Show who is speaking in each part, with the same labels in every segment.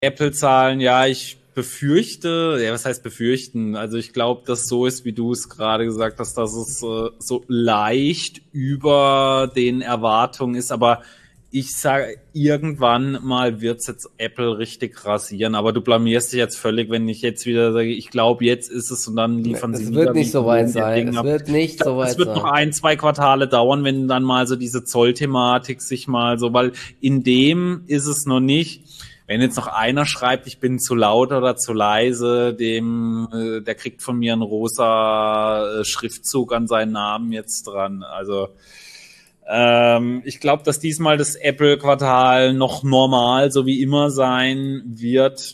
Speaker 1: Apple-Zahlen, ja, ich befürchte, ja, was heißt befürchten? Also ich glaube, dass so ist, wie du es gerade gesagt hast, dass es so leicht über den Erwartungen ist, aber ich sage, irgendwann mal wird's jetzt Apple richtig rasieren, aber du blamierst dich jetzt völlig, wenn ich jetzt wieder sage, ich glaube, jetzt ist es und dann liefern sie
Speaker 2: Es
Speaker 1: wieder
Speaker 2: wird nicht
Speaker 1: wie
Speaker 2: so weit
Speaker 1: ihr
Speaker 2: sein.
Speaker 1: Ding
Speaker 2: Es
Speaker 1: ab.
Speaker 2: wird
Speaker 1: Ich
Speaker 2: nicht
Speaker 1: glaube,
Speaker 2: so
Speaker 1: das
Speaker 2: weit
Speaker 1: wird noch
Speaker 2: sein.
Speaker 1: 1, 2 Quartale dauern, wenn dann mal so diese Zollthematik sich mal so, weil in dem ist es noch nicht. Wenn jetzt noch einer schreibt, ich bin zu laut oder zu leise, der kriegt von mir einen rosa Schriftzug an seinen Namen jetzt dran. Also ich glaube, dass diesmal das Apple-Quartal noch normal, so wie immer sein wird.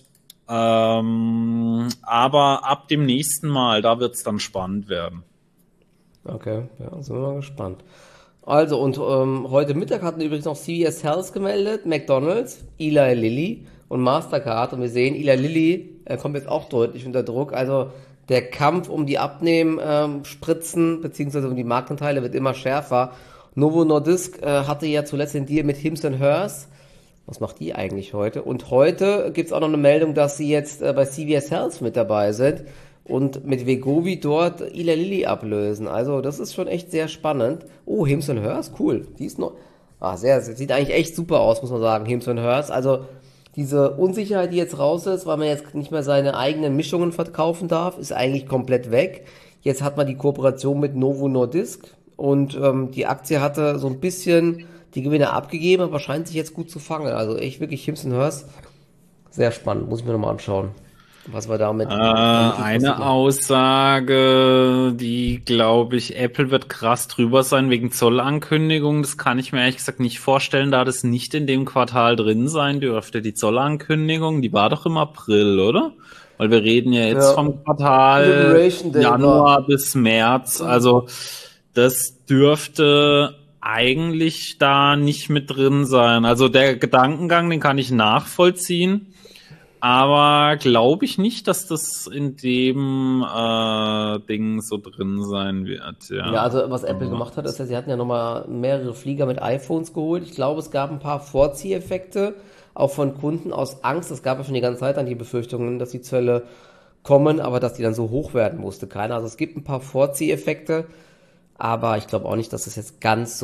Speaker 1: Aber ab dem nächsten Mal, da wird es dann spannend werden.
Speaker 2: Okay, ja, sind wir mal gespannt. Also, und heute Mittag hatten übrigens noch CVS Health gemeldet, McDonald's, Eli Lilly und Mastercard. Und wir sehen, Eli Lilly kommt jetzt auch deutlich unter Druck. Also der Kampf um die Abnehm-Spritzen beziehungsweise um die Marktanteile wird immer schärfer. Novo Nordisk hatte ja zuletzt den Deal mit Hims Hers. Was macht die eigentlich heute? Und heute gibt's auch noch eine Meldung, dass sie jetzt bei CVS Health mit dabei sind und mit Wegovy dort Eli Lilly ablösen. Also das ist schon echt sehr spannend. Oh, Hims Hers, cool. Die ist noch... sieht eigentlich echt super aus, muss man sagen, Hims Hers. Also diese Unsicherheit, die jetzt raus ist, weil man jetzt nicht mehr seine eigenen Mischungen verkaufen darf, ist eigentlich komplett weg. Jetzt hat man die Kooperation mit Novo Nordisk und die Aktie hatte so ein bisschen die Gewinne abgegeben, aber scheint sich jetzt gut zu fangen. Also echt wirklich Hims Hers, sehr spannend, muss ich mir nochmal anschauen, was wir damit
Speaker 1: Eine
Speaker 2: machen.
Speaker 1: Aussage, die glaube ich, Apple wird krass drüber sein wegen Zollankündigungen. Das kann ich mir ehrlich gesagt nicht vorstellen, da das nicht in dem Quartal drin sein dürfte. Die Zollankündigung, die war doch im April, oder? Weil wir reden ja jetzt
Speaker 2: Ja,
Speaker 1: vom Quartal
Speaker 2: Liberation Day war.
Speaker 1: Januar bis März. Also das dürfte eigentlich da nicht mit drin sein. Also der Gedankengang, den kann ich nachvollziehen. Aber glaube ich nicht, dass das in dem Ding so drin sein wird,
Speaker 2: Ja,
Speaker 1: ja.
Speaker 2: also was Apple gemacht hat, ist ja, sie hatten ja nochmal mehrere Flieger mit iPhones geholt. Ich glaube, es gab ein paar Vorzieheffekte, auch von Kunden aus Angst. Es gab ja schon die ganze Zeit dann die Befürchtungen, dass die Zölle kommen, aber dass die dann so hoch werden, wusste keiner. Also es gibt ein paar Vorzieheffekte, aber ich glaube auch nicht, dass es jetzt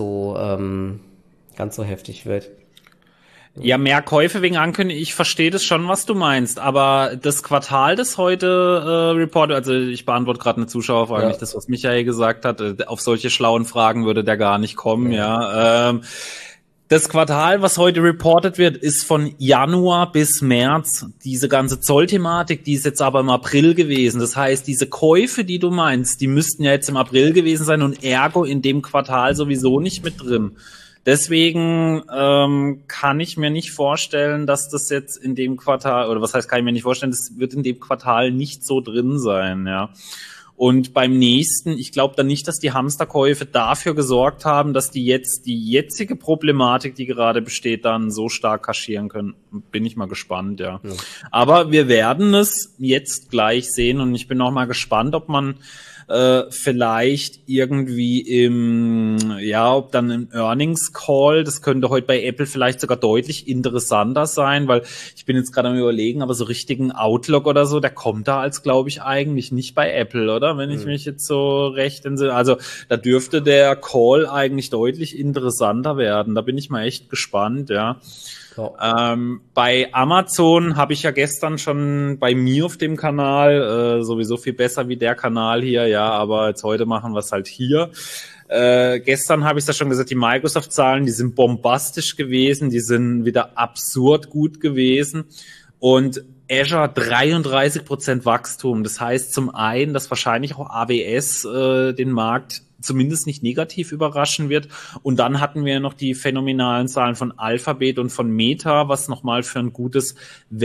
Speaker 2: ganz so heftig wird.
Speaker 1: Ja, mehr Käufe wegen Ankündigung. Ich verstehe das schon, was du meinst. Aber das Quartal, das heute reportet, also ich beantworte gerade eine Zuschauerfrage,
Speaker 2: Ja,
Speaker 1: nicht das, was Michael gesagt hat. Auf solche schlauen Fragen würde der gar nicht kommen,
Speaker 2: nee.
Speaker 1: ja. Das Quartal, was heute reportet wird, ist von Januar bis März. Diese ganze Zollthematik, die ist jetzt aber im April gewesen. Das heißt, diese Käufe, die du meinst, die müssten ja jetzt im April gewesen sein und ergo in dem Quartal sowieso nicht mit drin. Deswegen kann ich mir nicht vorstellen, dass das jetzt in dem Quartal, oder was heißt, kann ich mir nicht vorstellen, das wird in dem Quartal nicht so drin sein, ja. Und beim nächsten, ich glaube dann nicht, dass die Hamsterkäufe dafür gesorgt haben, dass die jetzige Problematik, die gerade besteht, dann so stark kaschieren können. Bin ich mal gespannt, ja.
Speaker 2: Ja.
Speaker 1: Aber wir werden es jetzt gleich sehen und ich bin auch mal gespannt, ob man vielleicht irgendwie ob dann im Earnings Call, das könnte heute bei Apple vielleicht sogar deutlich interessanter sein, weil ich bin jetzt gerade am Überlegen, aber so richtigen Outlook oder so, der kommt da als, glaube ich, eigentlich nicht bei Apple, oder? Wenn ich mich jetzt so recht entsinne. Also da dürfte der Call eigentlich deutlich interessanter werden. Da bin ich mal echt gespannt, ja.
Speaker 2: Ja.
Speaker 1: Bei Amazon habe ich ja gestern schon bei mir auf dem Kanal, sowieso viel besser wie der Kanal hier, ja, aber jetzt heute machen wir es halt hier. Gestern habe ich ja schon gesagt, die Microsoft-Zahlen, die sind bombastisch gewesen, die sind wieder absurd gut gewesen und Azure 33% Wachstum. Das heißt zum einen, dass wahrscheinlich auch AWS den Markt zumindest nicht negativ überraschen wird. Und dann hatten wir noch die phänomenalen Zahlen von Alphabet und von Meta, was nochmal für ein gutes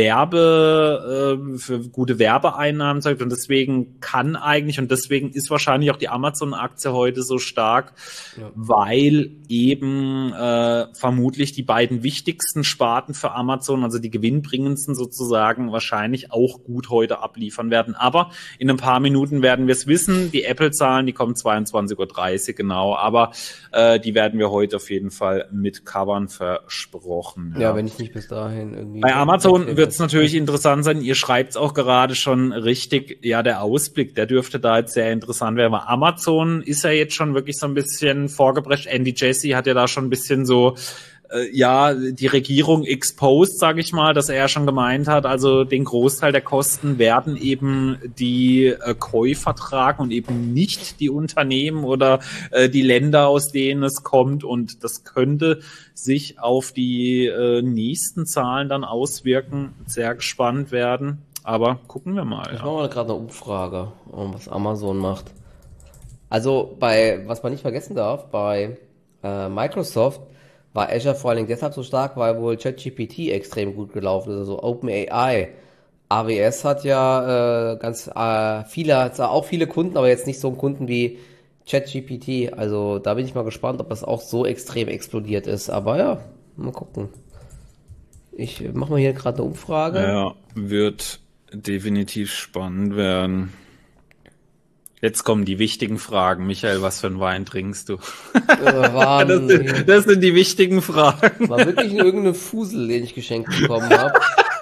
Speaker 1: für gute Werbeeinnahmen zeigt. Und deswegen und deswegen ist wahrscheinlich auch die Amazon-Aktie heute so stark, weil eben vermutlich die beiden wichtigsten Sparten für Amazon, also die gewinnbringendsten sozusagen, wahrscheinlich auch gut heute abliefern werden. Aber in ein paar Minuten werden wir es wissen. Die Apple-Zahlen, die kommen 22:30 Uhr. 11:30 Uhr genau, aber die werden wir heute auf jeden Fall mit covern, versprochen.
Speaker 2: Ja, wenn ich nicht bis dahin irgendwie...
Speaker 1: Bei Amazon wird es natürlich interessant sein, ihr schreibt es auch gerade schon richtig, ja, der Ausblick, der dürfte da jetzt sehr interessant werden, weil Amazon ist ja jetzt schon wirklich so ein bisschen vorgeprescht. Andy Jassy hat ja da schon ein bisschen so ja, die Regierung exposed, sage ich mal, dass er schon gemeint hat, also den Großteil der Kosten werden eben die Käufer tragen und eben nicht die Unternehmen oder die Länder, aus denen es kommt, und das könnte sich auf die nächsten Zahlen dann auswirken. Sehr gespannt werden, aber gucken wir mal.
Speaker 2: Ich mache mal gerade eine Umfrage, was Amazon macht. Also was man nicht vergessen darf, bei Microsoft war Azure vor allen Dingen deshalb so stark, weil wohl ChatGPT extrem gut gelaufen ist, also OpenAI. AWS hat ja auch viele Kunden, aber jetzt nicht so einen Kunden wie ChatGPT. Also da bin ich mal gespannt, ob das auch so extrem explodiert ist. Aber ja, mal gucken. Ich mache mal hier gerade eine Umfrage.
Speaker 1: Ja, wird definitiv spannend werden. Jetzt kommen die wichtigen Fragen. Michael, was für einen Wein trinkst du? Das sind die wichtigen Fragen.
Speaker 2: War wirklich irgendeine Fusel, den ich geschenkt bekommen habe.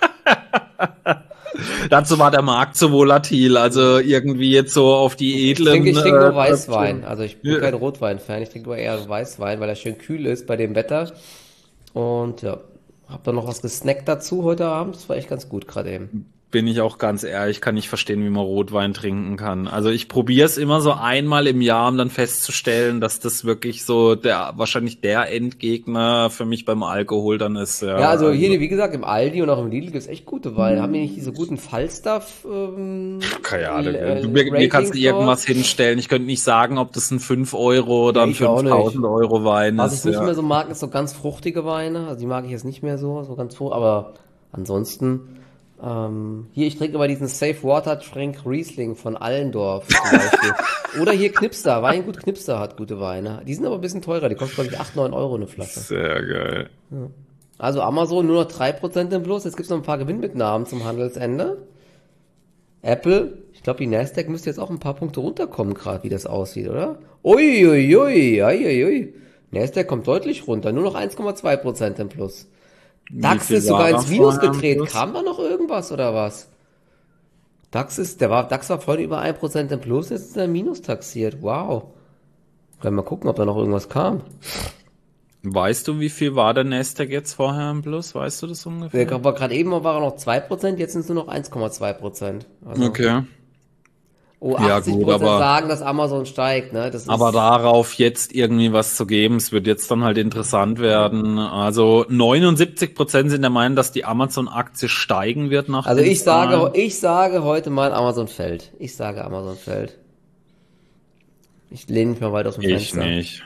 Speaker 1: Dazu war der Markt so volatil, also irgendwie jetzt so auf die edlen...
Speaker 2: Ich trinke nur Weißwein, also ich bin kein Rotwein-Fan, ich trinke nur eher Weißwein, weil er schön kühl ist bei dem Wetter. Und ja, hab dann noch was gesnackt dazu heute Abend, das war echt ganz gut gerade eben.
Speaker 1: Bin ich auch ganz ehrlich, kann nicht verstehen, wie man Rotwein trinken kann. Also ich probiere es immer so einmal im Jahr, um dann festzustellen, dass das wirklich so wahrscheinlich der Endgegner für mich beim Alkohol dann ist.
Speaker 2: Ja, also hier, wie gesagt, im Aldi und auch im Lidl gibt's echt gute Weine. Haben die nicht diese guten Falstaff?
Speaker 1: Keine Ahnung. Mir kannst du irgendwas hinstellen. Ich könnte nicht sagen, ob das ein 5 Euro oder ein 5.000 Euro Wein ist.
Speaker 2: Was ich nicht mehr so mag, ist so ganz fruchtige Weine. Also die mag ich jetzt nicht mehr so ganz fruchtig. Aber ansonsten... hier, ich trinke aber diesen Safe Water Frank Riesling von Allendorf zum Beispiel. Oder hier Knipster, Weingut Knipster hat gute Weine. Die sind aber ein bisschen teurer, die kosten glaube ich 8, 9 Euro eine Flasche.
Speaker 1: Sehr geil.
Speaker 2: Ja. Also Amazon nur noch 3% im Plus, jetzt gibt's noch ein paar Gewinnmitnahmen zum Handelsende. Apple, ich glaube die Nasdaq müsste jetzt auch ein paar Punkte runterkommen gerade, wie das aussieht, oder? Uiuiui. Nasdaq kommt deutlich runter, nur noch 1,2% im Plus. DAX ist sogar ins Minus gedreht. Kam da noch irgendwas oder was? DAX war vorhin über 1% im Plus, jetzt ist er Minus taxiert. Wow. Können wir mal gucken, ob da noch irgendwas kam.
Speaker 1: Weißt du, wie viel war der Nasdaq jetzt vorher im Plus? Weißt du das ungefähr?
Speaker 2: Gerade eben war er noch 2%, jetzt sind es nur noch 1,2%. Also
Speaker 1: okay.
Speaker 2: 80% sagen, dass Amazon steigt, ne?
Speaker 1: Aber darauf jetzt irgendwie was zu geben, es wird jetzt dann halt interessant werden. Also 79% sind der Meinung, dass die Amazon-Aktie steigen wird nach
Speaker 2: Also ich sage heute mal, Amazon fällt. Ich sage, Amazon fällt. Ich lehne mich mal weit aus dem Fenster.
Speaker 1: Ich nicht.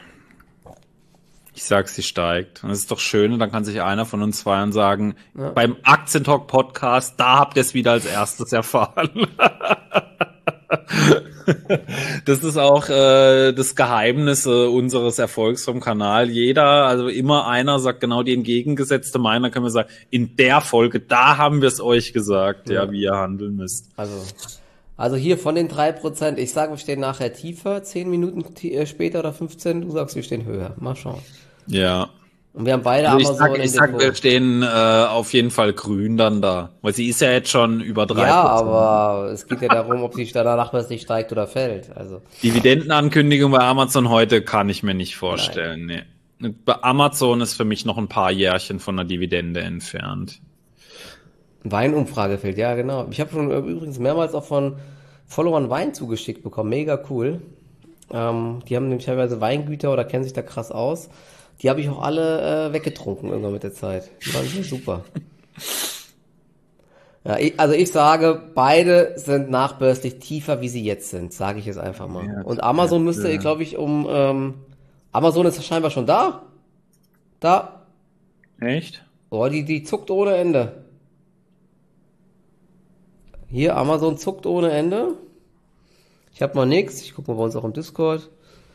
Speaker 1: Ich sag, sie steigt. Und das ist doch schön, dann kann sich einer von uns feiern sagen, ja. Beim Aktientalk Podcast, da habt ihr es wieder als erstes erfahren. Das ist auch das Geheimnis unseres Erfolgs vom Kanal. Also immer einer sagt genau die entgegengesetzte Meinung. Da können wir sagen, in der Folge, da haben wir es euch gesagt, ja, wie ihr handeln müsst.
Speaker 2: Also hier von den 3%, ich sage, wir stehen nachher tiefer, 10 Minuten später oder 15, du sagst, wir stehen höher. Mal schauen.
Speaker 1: Ja.
Speaker 2: Und wir haben beide Amazon
Speaker 1: ich sag, wir stehen auf jeden Fall grün dann da. Weil sie ist ja jetzt schon über 3%.
Speaker 2: Ja, aber es geht ja darum, ob sie danach nicht steigt oder fällt. Also
Speaker 1: Dividendenankündigung bei Amazon heute kann ich mir nicht vorstellen. Nee. Bei Amazon ist für mich noch ein paar Jährchen von der Dividende entfernt.
Speaker 2: Weinumfrage fehlt, ja genau. Ich habe schon übrigens mehrmals auch von Followern Wein zugeschickt bekommen. Mega cool. Die haben nämlich teilweise Weingüter oder kennen sich da krass aus. Die habe ich auch alle weggetrunken irgendwann mit der Zeit. Die waren super. Ja, ich sage, beide sind nachbörslich tiefer, wie sie jetzt sind. Sage ich jetzt einfach mal. Ja, und Amazon müsste, glaube ich, Amazon ist scheinbar schon da. Da.
Speaker 1: Echt?
Speaker 2: Oh, die zuckt ohne Ende. Hier, Amazon zuckt ohne Ende. Ich habe mal nichts. Ich gucke mal bei uns auch im Discord.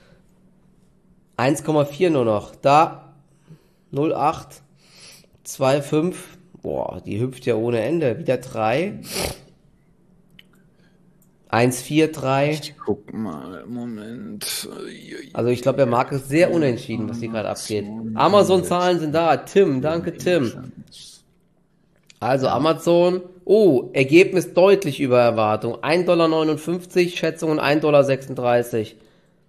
Speaker 2: 1,4 nur noch. Da. 0,8. 2,5. Boah, die hüpft ja ohne Ende. Wieder 3. 1,43.
Speaker 1: Ich guck mal, Moment.
Speaker 2: Also ich glaube, der Markt ist sehr unentschieden, was hier gerade abgeht. Amazon-Zahlen sind da. Tim, danke Tim. Also Amazon, Ergebnis deutlich über Erwartung. 1,59 $, Schätzungen 1,36 $.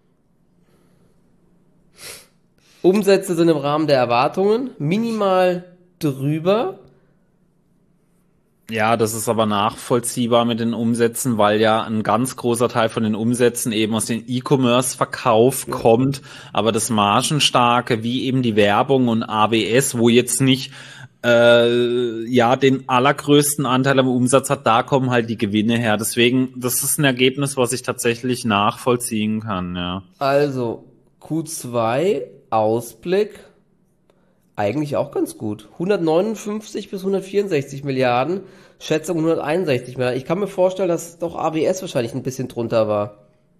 Speaker 2: Umsätze sind im Rahmen der Erwartungen, minimal drüber.
Speaker 1: Ja, das ist aber nachvollziehbar mit den Umsätzen, weil ja ein ganz großer Teil von den Umsätzen eben aus dem E-Commerce-Verkauf kommt, aber das Margenstarke, wie eben die Werbung und AWS, wo jetzt nicht den allergrößten Anteil am Umsatz hat, da kommen halt die Gewinne her. Deswegen, das ist ein Ergebnis, was ich tatsächlich nachvollziehen kann, ja.
Speaker 2: Also Q2, Ausblick, eigentlich auch ganz gut. 159 bis 164 Milliarden, Schätzung 161 Milliarden. Ich kann mir vorstellen, dass doch AWS wahrscheinlich ein bisschen drunter war.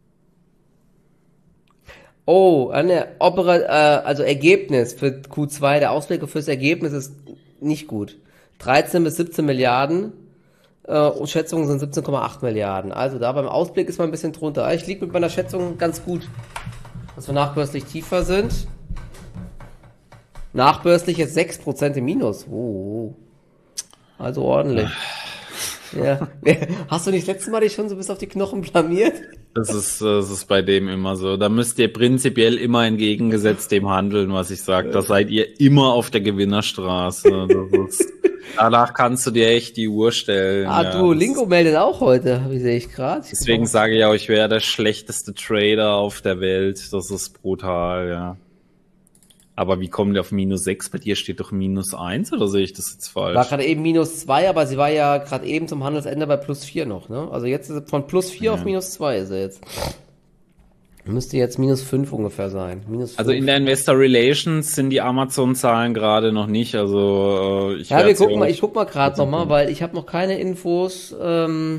Speaker 2: Also Ergebnis für Q2, der Ausblick fürs Ergebnis ist nicht gut. 13 bis 17 Milliarden und Schätzungen sind 17,8 Milliarden. Also da beim Ausblick ist man ein bisschen drunter. Ich liege mit meiner Schätzung ganz gut, dass wir nachbörslich tiefer sind. Nachbörslich jetzt 6% im Minus. Also ordentlich. Ja. Hast du nicht das letzte Mal dich schon so bis auf die Knochen blamiert?
Speaker 1: Das ist bei dem immer so. Da müsst ihr prinzipiell immer entgegengesetzt dem handeln, was ich sage. Da seid ihr immer auf der Gewinnerstraße. Danach kannst du dir echt die Uhr stellen.
Speaker 2: Duolingo meldet auch heute, wie sehe ich gerade.
Speaker 1: Deswegen sage ich auch, ich wäre der schlechteste Trader auf der Welt. Das ist brutal, ja. Aber wie kommen die auf -6? Bei dir steht doch -1, oder sehe ich das jetzt falsch?
Speaker 2: War gerade eben -2, aber sie war ja gerade eben zum Handelsende bei +4 noch, ne? Also jetzt ist es von +4 auf -2 ist er jetzt. Müsste jetzt -5 ungefähr sein. -5.
Speaker 1: Also in der Investor Relations sind die Amazon-Zahlen gerade noch nicht, also
Speaker 2: ich guck mal gerade nochmal, weil ich habe noch keine Infos. Hier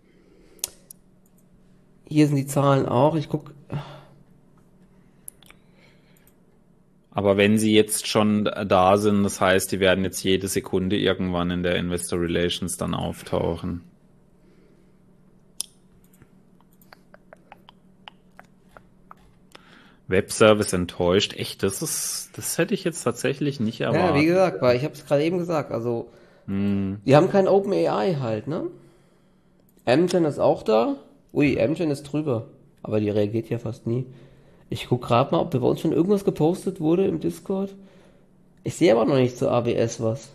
Speaker 2: sind die Zahlen auch,
Speaker 1: Aber wenn sie jetzt schon da sind, das heißt, die werden jetzt jede Sekunde irgendwann in der Investor Relations dann auftauchen. Webservice enttäuscht. Echt, das hätte ich jetzt tatsächlich nicht erwartet.
Speaker 2: Ja, wie gesagt, weil ich habe es gerade eben gesagt, also die haben kein OpenAI halt, ne? Amgen ist auch da. Amgen ist drüber, aber die reagiert ja fast nie. Ich guck gerade mal, ob da bei uns schon irgendwas gepostet wurde im Discord. Ich sehe aber noch nicht zu AWS was.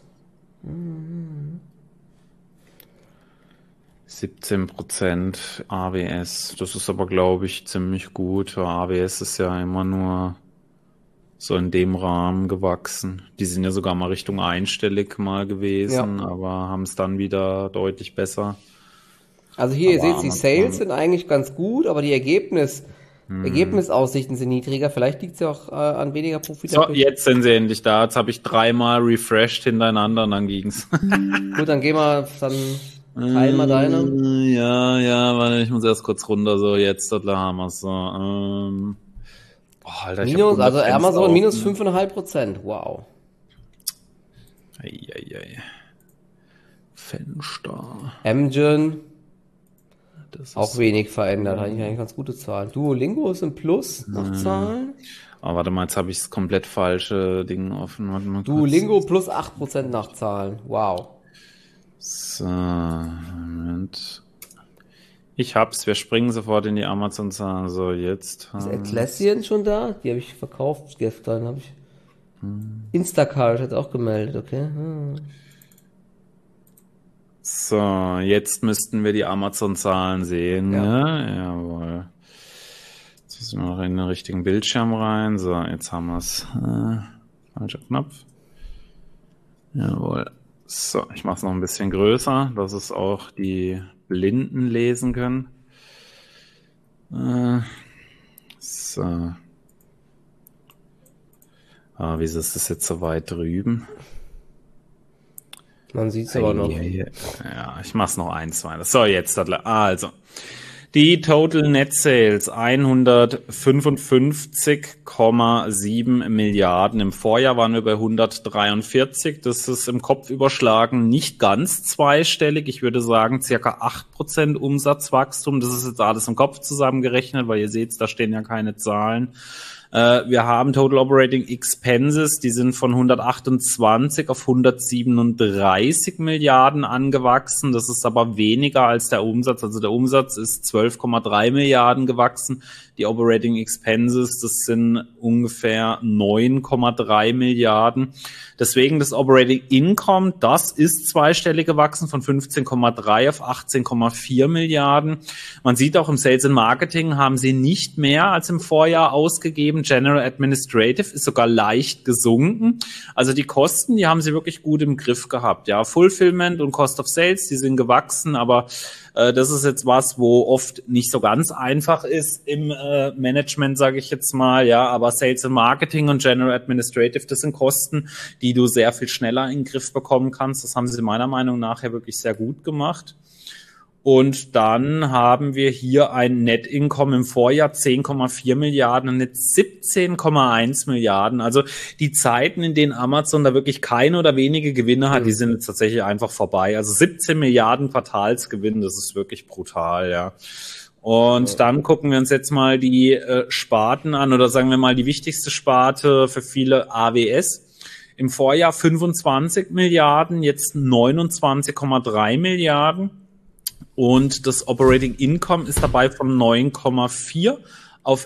Speaker 1: 17% AWS, das ist aber, glaube ich, ziemlich gut. AWS ist ja immer nur so in dem Rahmen gewachsen. Die sind ja sogar mal Richtung einstellig mal gewesen, aber haben es dann wieder deutlich besser.
Speaker 2: Also hier, ihr seht, die Sales sind eigentlich ganz gut, aber die Ergebnisaussichten sind niedriger. Vielleicht liegt es ja auch an weniger Profit.
Speaker 1: So, jetzt sind sie endlich da. Jetzt habe ich 3-mal refreshed hintereinander und dann ging's.
Speaker 2: Gut, dann gehen wir, dann teilen wir deine.
Speaker 1: Ja, warte, ich muss erst kurz runter. So, jetzt, da haben wir es so.
Speaker 2: Alter, also Amazon minus 5,5%. Wow.
Speaker 1: Fenster.
Speaker 2: Amgen. Auch wenig verändert, eigentlich ganz gute Zahlen. Duolingo ist im Plus nach Zahlen.
Speaker 1: Aber warte mal, jetzt habe ich das komplett falsche Ding offen. Warte mal
Speaker 2: Duolingo plus 8% nach Zahlen. Wow.
Speaker 1: So, Moment. Ich hab's, wir springen sofort in die Amazon-Zahlen. So, jetzt.
Speaker 2: Ist Atlassian schon da? Die habe ich verkauft gestern. Instacart hat auch gemeldet, okay.
Speaker 1: So, jetzt müssten wir die Amazon-Zahlen sehen. Ja, jawohl. Jetzt müssen wir noch in den richtigen Bildschirm rein. So, jetzt haben wir es. Falscher Knopf. Jawohl. So, ich mache es noch ein bisschen größer, dass es auch die Blinden lesen können. So. Wieso ist das jetzt so weit drüben?
Speaker 2: Man sieht es aber noch.
Speaker 1: Ja, ich mach's noch 1, 2. So, jetzt. Also, Die Total Net Sales 155,7 Milliarden. Im Vorjahr waren wir bei 143. Das ist im Kopf überschlagen nicht ganz zweistellig. Ich würde sagen circa 8% Umsatzwachstum. Das ist jetzt alles im Kopf zusammengerechnet, weil ihr seht, da stehen ja keine Zahlen. Wir haben Total Operating Expenses, die sind von 128 auf 137 Milliarden angewachsen. Das ist aber weniger als der Umsatz. Also der Umsatz ist 12,3 Milliarden gewachsen. Die Operating Expenses, das sind ungefähr 9,3 Milliarden. Deswegen das Operating Income, das ist zweistellig gewachsen von 15,3 auf 18,4 Milliarden. Man sieht auch im Sales and Marketing haben sie nicht mehr als im Vorjahr ausgegeben. General Administrative ist sogar leicht gesunken. Also die Kosten, die haben sie wirklich gut im Griff gehabt. Ja, Fulfillment und Cost of Sales, die sind gewachsen, aber das ist jetzt was, wo oft nicht so ganz einfach ist im Management, sage ich jetzt mal. Ja, aber Sales and Marketing und General Administrative, das sind Kosten, die du sehr viel schneller in den Griff bekommen kannst. Das haben sie meiner Meinung nach ja wirklich sehr gut gemacht. Und dann haben wir hier ein Net Income im Vorjahr 10,4 Milliarden und jetzt 17,1 Milliarden. Also die Zeiten, in denen Amazon da wirklich keine oder wenige Gewinne hat, die sind jetzt tatsächlich einfach vorbei. Also 17 Milliarden Quartalsgewinn, das ist wirklich brutal, ja. Und dann gucken wir uns jetzt mal die Sparten an oder sagen wir mal die wichtigste Sparte für viele AWS. Im Vorjahr 25 Milliarden, jetzt 29,3 Milliarden. Und das Operating Income ist dabei von 9,4 auf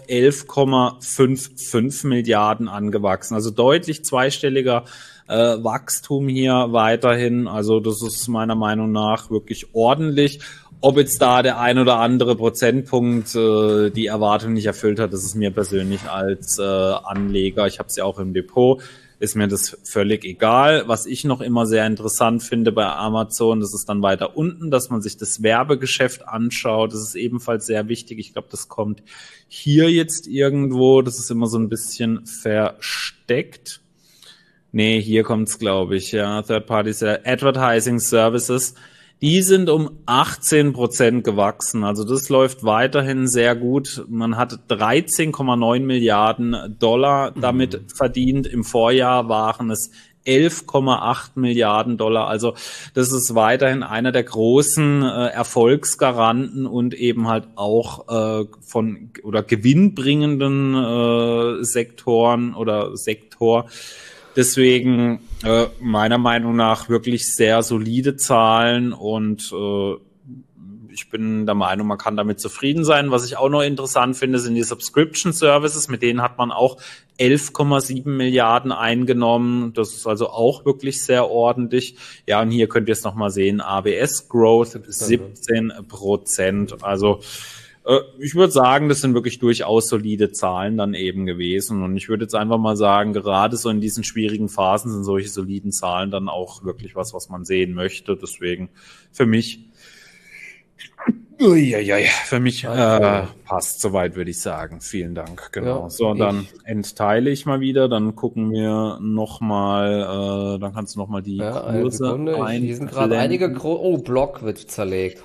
Speaker 1: 11,55 Milliarden angewachsen. Also deutlich zweistelliger Wachstum hier weiterhin. Also das ist meiner Meinung nach wirklich ordentlich. Ob jetzt da der ein oder andere Prozentpunkt die Erwartung nicht erfüllt hat, das ist mir persönlich als Anleger, ich habe es ja auch im Depot, ist mir das völlig egal. Was ich noch immer sehr interessant finde bei Amazon, das ist dann weiter unten, dass man sich das Werbegeschäft anschaut. Das ist ebenfalls sehr wichtig. Ich glaube, das kommt hier jetzt irgendwo. Das ist immer so ein bisschen versteckt. Nee, hier kommt's, glaube ich. Ja, Third Party Advertising Services. Die sind um 18% gewachsen. Also das läuft weiterhin sehr gut. Man hat 13,9 Milliarden Dollar damit verdient. Im Vorjahr waren es 11,8 Milliarden Dollar. Also das ist weiterhin einer der großen Erfolgsgaranten und eben halt auch von oder gewinnbringenden Sektoren oder Sektor. Deswegen meiner Meinung nach wirklich sehr solide Zahlen und ich bin der Meinung, man kann damit zufrieden sein. Was ich auch noch interessant finde, sind die Subscription Services. Mit denen hat man auch 11,7 Milliarden eingenommen. Das ist also auch wirklich sehr ordentlich. Ja, und hier könnt ihr es nochmal sehen. AWS Growth 17%. Also ich würde sagen, das sind wirklich durchaus solide Zahlen dann eben gewesen. Und ich würde jetzt einfach mal sagen, gerade so in diesen schwierigen Phasen sind solche soliden Zahlen dann auch wirklich was man sehen möchte. Deswegen für mich passt soweit, würde ich sagen. Vielen Dank. Genau. Ja, so, dann entteile ich mal wieder. Dann gucken wir nochmal, dann kannst du nochmal die Kurse
Speaker 2: einblenden. Hier sind gerade einige Block wird zerlegt.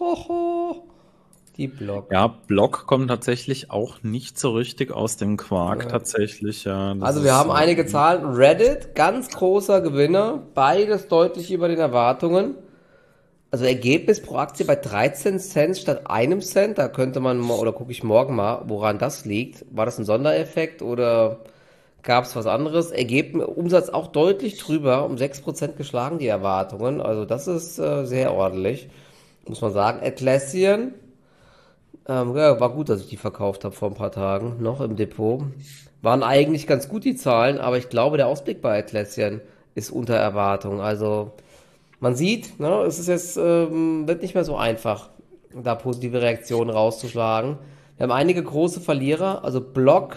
Speaker 2: Die Block.
Speaker 1: Ja, Block kommt tatsächlich auch nicht so richtig aus dem Quark tatsächlich. Ja,
Speaker 2: also wir haben einige Zahlen. Reddit, ganz großer Gewinner. Beides deutlich über den Erwartungen. Also Ergebnis pro Aktie bei 13 Cent statt 1 Cent. Da könnte man mal, oder gucke ich morgen mal, woran das liegt. War das ein Sondereffekt oder gab es was anderes? Umsatz auch deutlich drüber, um 6% geschlagen, die Erwartungen. Also das ist sehr ordentlich, muss man sagen. Atlassian, war gut, dass ich die verkauft habe vor ein paar Tagen noch im Depot. Waren eigentlich ganz gut die Zahlen, aber ich glaube, der Ausblick bei Atlassian ist unter Erwartung. Also man sieht, ne, es ist jetzt, wird nicht mehr so einfach, da positive Reaktionen rauszuschlagen. Wir haben einige große Verlierer, also Block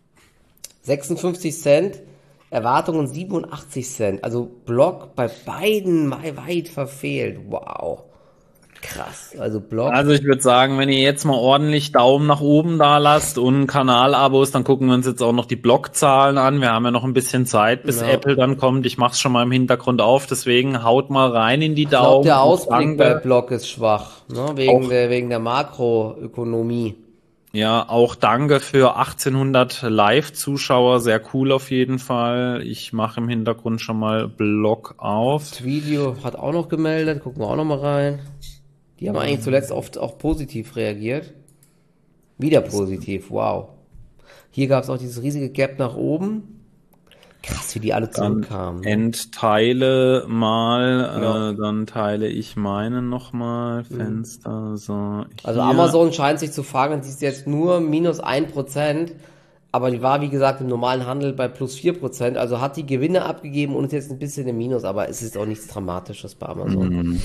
Speaker 2: 56 Cent, Erwartungen 87 Cent. Also Block bei beiden weit verfehlt. Wow. Krass. Also Blog.
Speaker 1: Also ich würde sagen, wenn ihr jetzt mal ordentlich Daumen nach oben da lasst und Kanalabos, dann gucken wir uns jetzt auch noch die Blockzahlen an. Wir haben ja noch ein bisschen Zeit, bis Apple dann kommt. Ich mach's schon mal im Hintergrund auf, deswegen haut mal rein in die Daumen. Ich glaube,
Speaker 2: der Ausblick bei Blog ist schwach, ne? Wegen der Makroökonomie.
Speaker 1: Ja, auch danke für 1800 Live-Zuschauer, sehr cool auf jeden Fall. Ich mache im Hintergrund schon mal Blog auf.
Speaker 2: Das Video hat auch noch gemeldet, gucken wir auch noch mal rein. Die haben eigentlich zuletzt oft auch positiv reagiert. Wieder positiv, wow. Hier gab es auch dieses riesige Gap nach oben. Krass, wie die alle zurückkamen.
Speaker 1: Entteile mal, dann teile ich meinen nochmal, Fenster, so.
Speaker 2: Also Amazon scheint sich zu fangen, die ist jetzt nur minus 1%, aber die war wie gesagt im normalen Handel bei plus 4%, also hat die Gewinne abgegeben und ist jetzt ein bisschen im Minus, aber es ist auch nichts Dramatisches bei Amazon.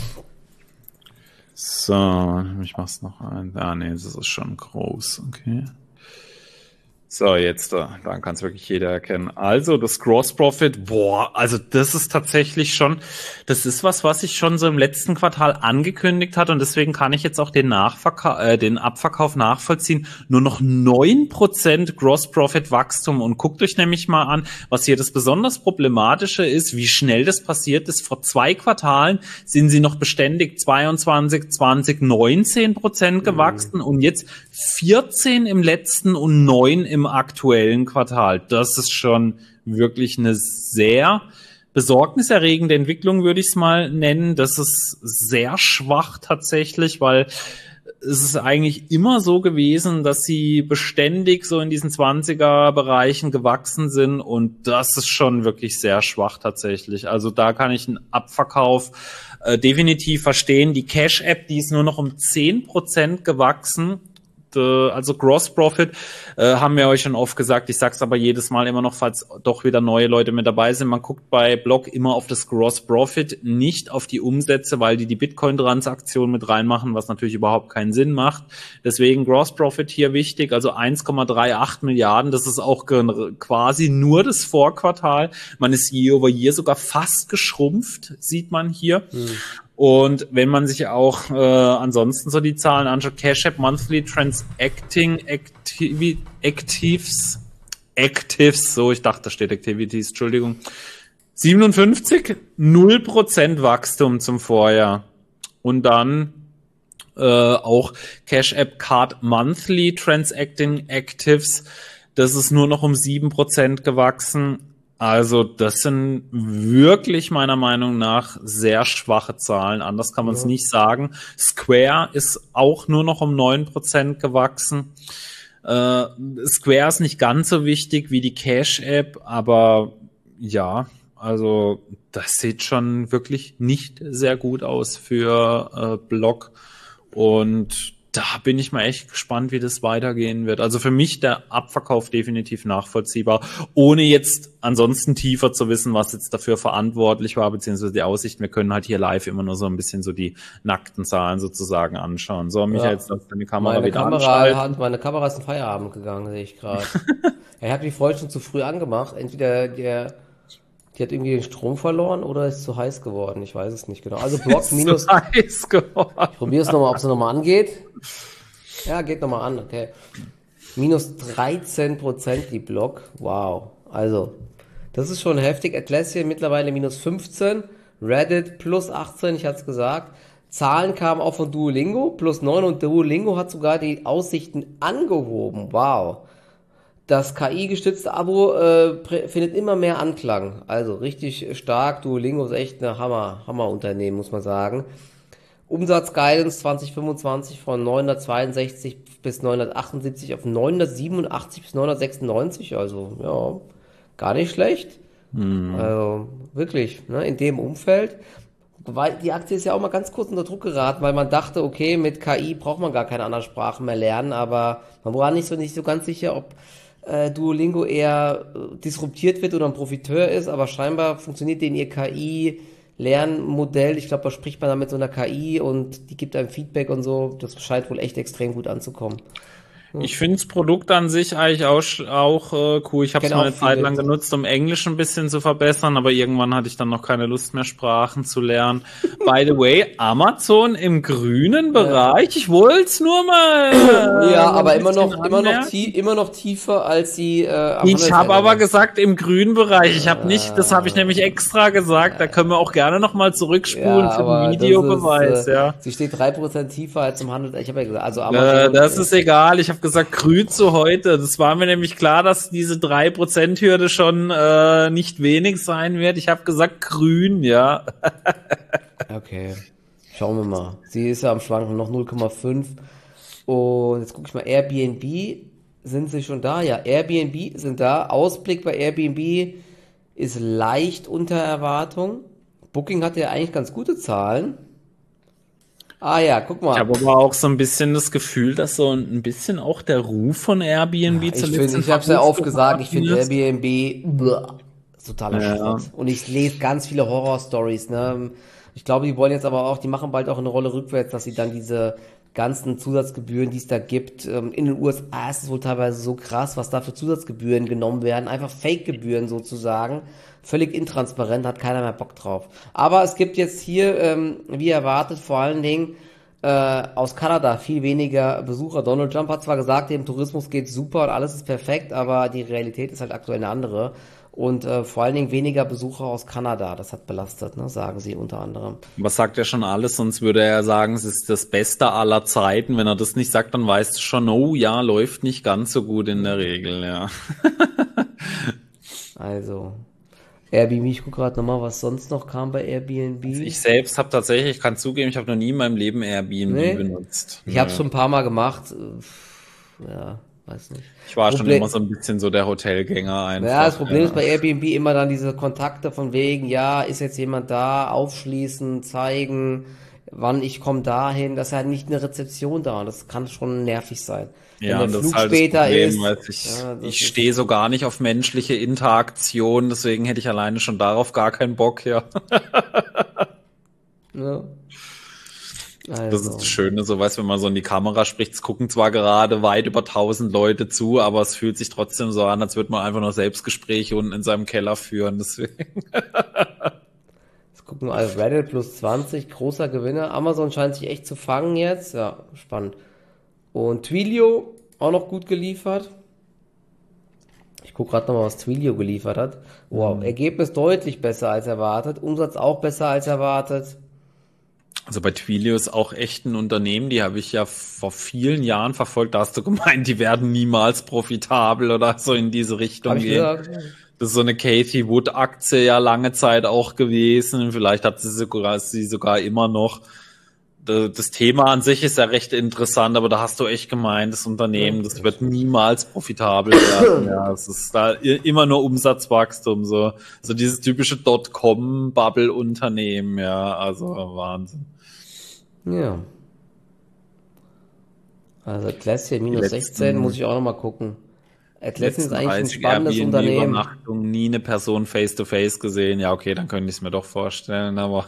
Speaker 1: So, ich mach's noch ein. Ah, nee, das ist schon groß, okay. So, jetzt, dann kann es wirklich jeder erkennen. Also, das Gross Profit, also das ist tatsächlich schon, das ist was ich schon so im letzten Quartal angekündigt hatte und deswegen kann ich jetzt auch den Abverkauf nachvollziehen. Nur noch 9% Gross Profit Wachstum und guckt euch nämlich mal an, was hier das besonders Problematische ist, wie schnell das passiert ist. Vor 2 Quartalen sind sie noch beständig 22, 20, 19% gewachsen und jetzt 14 im letzten und 9 im aktuellen Quartal. Das ist schon wirklich eine sehr besorgniserregende Entwicklung, würde ich es mal nennen. Das ist sehr schwach tatsächlich, weil es ist eigentlich immer so gewesen, dass sie beständig so in diesen 20er-Bereichen gewachsen sind und das ist schon wirklich sehr schwach tatsächlich. Also da kann ich einen Abverkauf definitiv verstehen. Die Cash-App, die ist nur noch um 10% gewachsen. Also Gross Profit haben wir euch schon oft gesagt, ich sag's aber jedes Mal immer noch, falls doch wieder neue Leute mit dabei sind, man guckt bei Blog immer auf das Gross Profit, nicht auf die Umsätze, weil die Bitcoin-Transaktion mit reinmachen, was natürlich überhaupt keinen Sinn macht. Deswegen Gross Profit hier wichtig, also 1,38 Milliarden, das ist auch quasi nur das Vorquartal. Man ist year over year sogar fast geschrumpft, sieht man hier. Und wenn man sich auch ansonsten so die Zahlen anschaut, Cash App Monthly Transacting Actives, so, ich dachte, da steht Activities, Entschuldigung, 57, 0% Wachstum zum Vorjahr. Und dann auch Cash App Card Monthly Transacting Actives, das ist nur noch um 7% gewachsen. Also das sind wirklich meiner Meinung nach sehr schwache Zahlen. Anders kann man es nicht sagen. Square ist auch nur noch um 9% gewachsen. Square ist nicht ganz so wichtig wie die Cash-App, aber ja, also das sieht schon wirklich nicht sehr gut aus für Block. Und da bin ich mal echt gespannt, wie das weitergehen wird. Also für mich der Abverkauf definitiv nachvollziehbar, ohne jetzt ansonsten tiefer zu wissen, was jetzt dafür verantwortlich war, beziehungsweise die Aussichten. Wir können halt hier live immer nur so ein bisschen so die nackten Zahlen sozusagen anschauen. So, Michael, jetzt darfst du deine Kamera wieder anschalten.
Speaker 2: Meine Kamera ist in Feierabend gegangen, sehe ich gerade. Er hat mich vorhin schon zu früh angemacht. Entweder die hat irgendwie den Strom verloren oder ist zu heiß geworden. Ich weiß es nicht genau. Also Block minus.
Speaker 1: Heiß geworden.
Speaker 2: Ich probiere es nochmal, ob es nochmal angeht. Ja, geht nochmal an, okay. Minus 13% die Block. Wow. Also, das ist schon heftig. Atlassian mittlerweile minus 15. Reddit plus 18, ich hatte es gesagt. Zahlen kamen auch von Duolingo plus 9 und Duolingo hat sogar die Aussichten angehoben. Wow. Das KI-gestützte Abo findet immer mehr Anklang. Also richtig stark. Duolingo ist echt eine Hammer-Unternehmen, muss man sagen. Umsatz-Guidance 2025 von 962 bis 978 auf 987 bis 996. Also, ja, gar nicht schlecht. Also, wirklich, ne, in dem Umfeld. Weil die Aktie ist ja auch mal ganz kurz unter Druck geraten, weil man dachte, okay, mit KI braucht man gar keine anderen Sprachen mehr lernen, aber man war nicht so ganz sicher, ob Duolingo eher disruptiert wird oder ein Profiteur ist, aber scheinbar funktioniert denen ihr KI-Lernmodell. Ich glaube, da spricht man dann mit so einer KI und die gibt einem Feedback und so. Das scheint wohl echt extrem gut anzukommen.
Speaker 1: Ich finde das Produkt an sich eigentlich auch cool. Ich habe es
Speaker 2: Kenn
Speaker 1: mal
Speaker 2: auch
Speaker 1: eine Zeit
Speaker 2: viele.
Speaker 1: lang genutzt, um Englisch ein bisschen zu verbessern, aber irgendwann hatte ich dann noch keine Lust mehr, Sprachen zu lernen. By the way, Amazon im grünen Bereich. Ich wollte es nur mal
Speaker 2: Ja,
Speaker 1: so ein
Speaker 2: aber
Speaker 1: bisschen anmerken.
Speaker 2: immer noch tiefer als die am
Speaker 1: Ich habe aber
Speaker 2: Handelsende.
Speaker 1: gesagt im grünen Bereich. Ich habe nicht, das habe ich nämlich extra gesagt. Da können wir auch gerne nochmal zurückspulen
Speaker 2: Ja,
Speaker 1: für den
Speaker 2: aber das ist,
Speaker 1: Videobeweis, ja.
Speaker 2: sie steht 3% tiefer als im Handel. Ich habe ja gesagt, also Amazon.
Speaker 1: Das ist egal. Ich habe gesagt, grün zu heute. Das war mir nämlich klar, dass diese 3%-Hürde schon nicht wenig sein wird. Ich habe gesagt, grün, ja.
Speaker 2: Okay, schauen wir mal. Sie ist ja am Schwanken noch 0,5. Und jetzt gucke ich mal, Airbnb, sind sie schon da? Ja, Airbnb sind da. Ausblick bei Airbnb ist leicht unter Erwartung. Booking hatte ja eigentlich ganz gute Zahlen. Ah ja, guck
Speaker 1: Ich
Speaker 2: mal.
Speaker 1: habe aber auch so ein bisschen das Gefühl, dass so ein bisschen auch der Ruf von Airbnb
Speaker 2: Ich habe es ja oft gesagt, ich finde
Speaker 1: ist.
Speaker 2: Airbnb totaler
Speaker 1: Ja.
Speaker 2: Schrott. Und ich lese ganz viele Horror-Stories, ne? Ich glaube, die wollen jetzt aber auch, die machen bald auch eine Rolle rückwärts, dass sie dann diese ganzen Zusatzgebühren, die es da gibt, in den USA ist es wohl teilweise so krass, was da für Zusatzgebühren genommen werden, einfach Fake-Gebühren sozusagen, völlig intransparent, hat keiner mehr Bock drauf. Aber es gibt jetzt hier, wie erwartet, vor allen Dingen aus Kanada viel weniger Besucher. Donald Trump hat zwar gesagt, dem Tourismus geht super und alles ist perfekt, aber die Realität ist halt aktuell eine andere. Und vor allen Dingen weniger Besucher aus Kanada. Das hat belastet, ne, sagen sie unter anderem.
Speaker 1: Was sagt er schon alles? Sonst würde er sagen, es ist das Beste aller Zeiten. Wenn er das nicht sagt, dann weißt du schon, oh ja, läuft nicht ganz so gut in der Regel, ja.
Speaker 2: Also, Airbnb, ich gucke gerade nochmal, was sonst noch kam bei Airbnb.
Speaker 1: Ich selbst habe tatsächlich, ich kann zugeben, ich habe noch nie in meinem Leben Airbnb
Speaker 2: Nee.
Speaker 1: benutzt.
Speaker 2: Ich habe es schon ein paar Mal gemacht. Ja, weiß nicht.
Speaker 1: Ich war schon
Speaker 2: Problem-
Speaker 1: immer so ein bisschen so der Hotelgänger einfach.
Speaker 2: Ja, das Problem ist bei Airbnb immer dann diese Kontakte von wegen, ja, ist jetzt jemand da, aufschließen, zeigen, wann ich komme dahin. Das ist halt nicht eine Rezeption da und das kann schon nervig sein.
Speaker 1: Ja,
Speaker 2: Wenn der
Speaker 1: das
Speaker 2: Flug
Speaker 1: ist halt das
Speaker 2: später
Speaker 1: Problem,
Speaker 2: ist.
Speaker 1: weil
Speaker 2: Ja, das
Speaker 1: ich
Speaker 2: ist-
Speaker 1: stehe so gar nicht auf menschliche Interaktion, deswegen hätte ich alleine schon darauf gar keinen Bock, ja.
Speaker 2: Ja.
Speaker 1: Das
Speaker 2: Also.
Speaker 1: ist das Schöne, so weißt, wenn man so in die Kamera spricht, es gucken zwar gerade weit über 1000 Leute zu, aber es fühlt sich trotzdem so an, als würde man einfach nur Selbstgespräche unten in seinem Keller führen, deswegen.
Speaker 2: Jetzt gucken wir auf Reddit plus 20, großer Gewinner. Amazon scheint sich echt zu fangen jetzt. Ja, spannend. Und Twilio auch noch gut geliefert. Ich gucke gerade nochmal, was Twilio geliefert hat. Wow, Ergebnis deutlich besser als erwartet. Umsatz auch besser als erwartet.
Speaker 1: Also bei Twilio ist auch echt ein Unternehmen, die habe ich ja vor vielen Jahren verfolgt, da hast du gemeint, die werden niemals profitabel oder so in diese Richtung
Speaker 2: Hab ich
Speaker 1: gehen.
Speaker 2: gesagt.
Speaker 1: Das ist so eine Cathy Wood Aktie ja lange Zeit auch gewesen. Vielleicht hat sie sogar immer noch. Das Thema an sich ist ja recht interessant, aber da hast du echt gemeint, das Unternehmen, das wird niemals profitabel werden. Ja, es ist da immer nur Umsatzwachstum, so dieses typische Dotcom-Bubble-Unternehmen, ja, also Wahnsinn.
Speaker 2: Ja. Also Atlassian minus
Speaker 1: Die
Speaker 2: 16 muss ich auch nochmal gucken. Atlassian ist
Speaker 1: Letzten
Speaker 2: eigentlich ein
Speaker 1: 30
Speaker 2: spannendes Unternehmen.
Speaker 1: Airbnb-Übernachtungen, nie eine Person face-to-face gesehen. Ja, okay, dann könnte ich es mir doch vorstellen, aber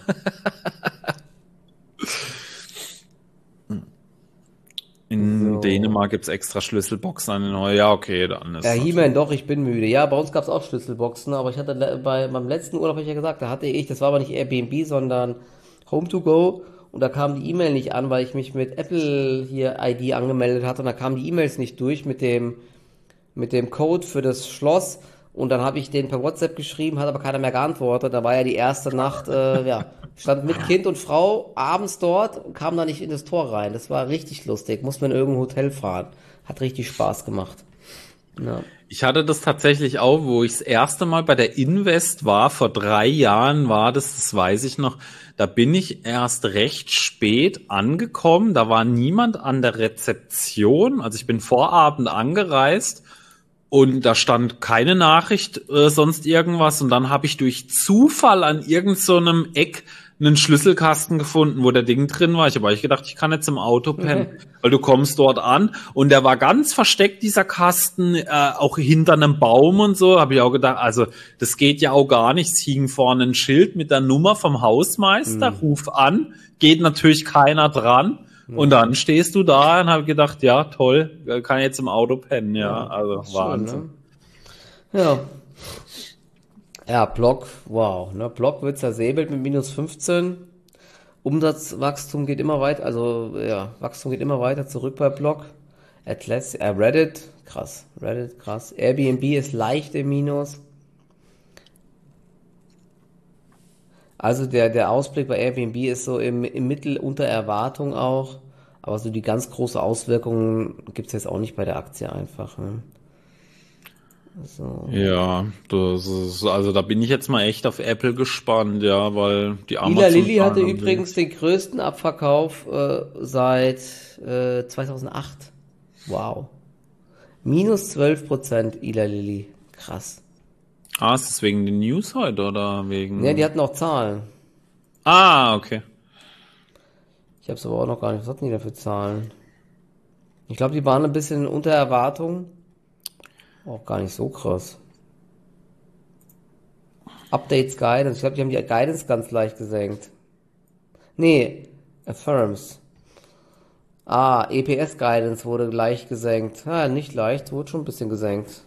Speaker 1: in
Speaker 2: So.
Speaker 1: Dänemark gibt's extra Schlüsselboxen an den Heu. Ja, okay, dann ist
Speaker 2: Ja,
Speaker 1: das-
Speaker 2: He-Man, doch, ich bin müde. Ja, bei uns gab's auch Schlüsselboxen, aber ich hatte beim letzten Urlaub, hab ich ja gesagt, da hatte ich, das war aber nicht Airbnb, sondern Home2Go und da kam die E-Mail nicht an, weil ich mich mit Apple hier ID angemeldet hatte und da kamen die E-Mails nicht durch mit dem Code für das Schloss und dann habe ich den per WhatsApp geschrieben, hat aber keiner mehr geantwortet. Da war ja die erste Nacht, ja, stand mit Kind und Frau abends dort und kam da nicht in das Tor rein. Das war richtig lustig. Musste man in irgendein Hotel fahren. Hat richtig Spaß gemacht. Ja.
Speaker 1: Ich hatte das tatsächlich auch, wo ich das erste Mal bei der Invest war, vor 3 Jahren war das weiß ich noch, da bin ich erst recht spät angekommen, da war niemand an der Rezeption, also ich bin Vorabend angereist und da stand keine Nachricht, sonst irgendwas und dann habe ich durch Zufall an irgend so einem Eck einen Schlüsselkasten gefunden, wo der Ding drin war. Ich habe eigentlich gedacht, ich kann jetzt im Auto pennen, weil du kommst dort an und der war ganz versteckt, dieser Kasten, auch hinter einem Baum und so. Habe ich auch gedacht, also das geht ja auch gar nicht. Es hing vorne ein Schild mit der Nummer vom Hausmeister, ruf an, geht natürlich keiner dran. Und dann stehst du da und habe gedacht, ja, toll, kann jetzt im Auto pennen, ja, also
Speaker 2: Ist
Speaker 1: Wahnsinn.
Speaker 2: Schön, ne? Ja. Ja, Block, wow, ne? Block wird zersäbelt mit minus 15. Umsatzwachstum geht immer weiter, also ja, Wachstum geht immer weiter zurück bei Block. Reddit, krass, Reddit, krass. Airbnb ist leicht im Minus. Also der Ausblick bei Airbnb ist so im Mittel unter Erwartung auch. Aber so die ganz große Auswirkungen gibt's jetzt auch nicht bei der Aktie einfach. Ne? So.
Speaker 1: Ja, das ist, also da bin ich jetzt mal echt auf Apple gespannt, ja, weil die
Speaker 2: Eli
Speaker 1: Amazon
Speaker 2: Lilly hatte
Speaker 1: zahlen
Speaker 2: übrigens den größten Abverkauf seit 2008. Wow. Minus 12% Eli Lilly. Krass.
Speaker 1: ist das wegen den News heute oder
Speaker 2: Ja, die
Speaker 1: wegen?
Speaker 2: hatten auch Zahlen.
Speaker 1: Okay.
Speaker 2: Ich habe es aber auch noch gar nicht. Was hatten die denn für Zahlen? Ich glaube, die waren ein bisschen unter Erwartung. Auch gar nicht so krass. Updates Guidance. Ich glaube, die haben die Guidance ganz leicht gesenkt. Nee, Affirms. EPS Guidance wurde leicht gesenkt. Nicht leicht, wurde schon ein bisschen gesenkt.